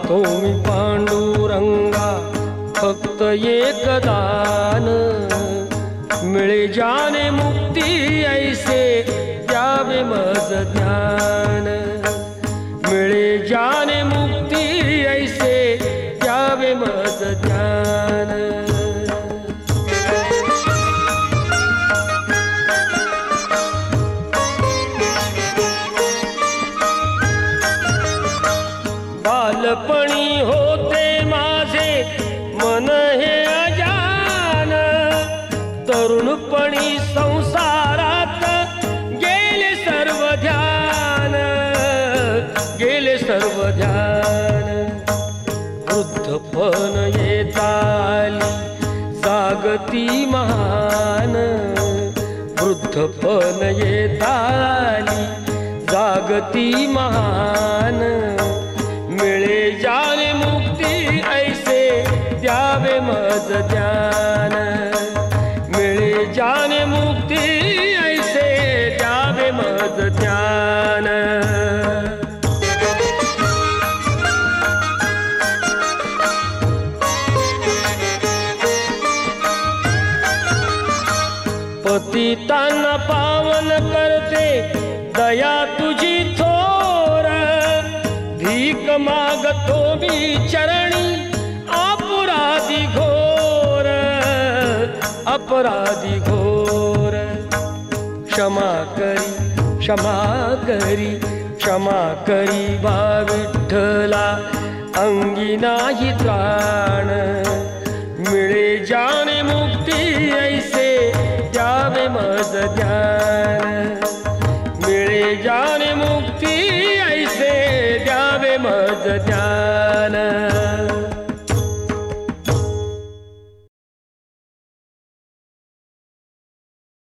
मी पांडुरंगा फक्त एक दान, मिळे जाने मुक्ती ऐसे द्यावे मज ज्ञान, मिळे जाने मुक्ती ऐसे द्यावे मज ज्ञान. बालपणी होते माझे मन हे अजान, तरुणपणी संसारात गेले सर्व ध्यान, गेले सर्व ध्यान. वृद्धपण येता आली जागती महान, वृद्धपण येता आली जागती महान, मिळे जाने मुक्ती ऐसे द्यावे मज ज्ञान, मिळे जाने मुक्ती ऐसे द्यावे मज ज्ञान. पतितांना पावन करते दया तुझी थोर, भीक मागतो मी चरणी अपराधी घोर, अपराधी घोर. क्षमा करी क्षमा करी क्षमा करी बा विठ्ठला, अंगी नाही त्राण, मिळे जाने मुक्ती ऐसे द्यावे मज ज्ञान, मिळे जाने मुक्ती ऐसे द्यावे मज ज्ञान.